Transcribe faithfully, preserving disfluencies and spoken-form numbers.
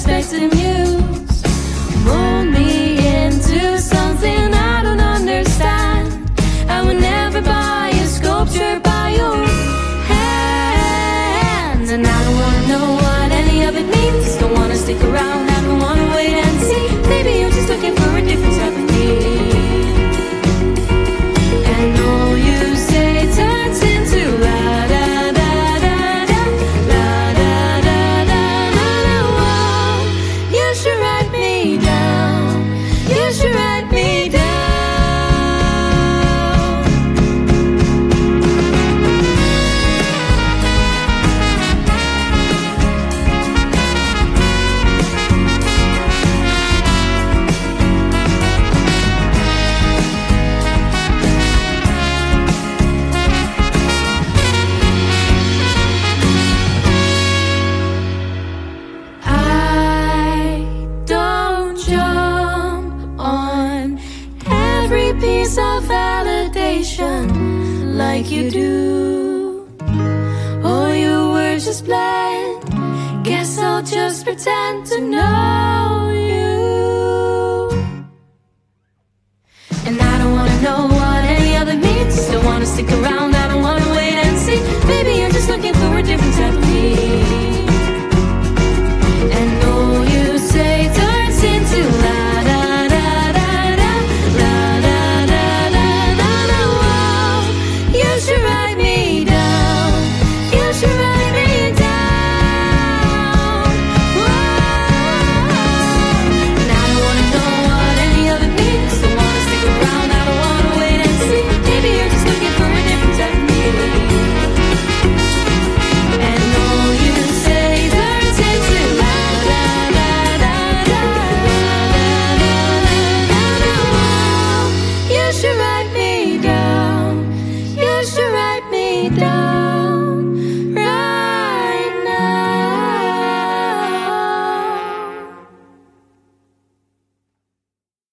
unexpected muse. Mold me into something I don't understand. I would never buy a sculpture by your hands. And I don't wanna know what any of it means. Don't wanna stick around, I don't wanna wait and see. Maybe you're just looking for a different type of me. And all you say turns into la da da da da, la da da da da da. Whoa, you should write me down. You should write me down. Piece of validation like you do. Oh, you were just bland. Guess I'll just pretend to know you. And I don't wanna know what any other means. Don't wanna stick around, I don't wanna wait and see. Maybe you're just looking for a different type of me. And all you say turns into la da da da da, la da da da da da. Whoa, you should write me down. You should write me down. Whoa, and I don't wanna know what any of it means. Don't wanna stick around, I don't wanna wait and see. Maybe you're just looking for a different type of me. And all you say turns into la da da da da, la da da da da. Whoa, you should write me down. You should write me down.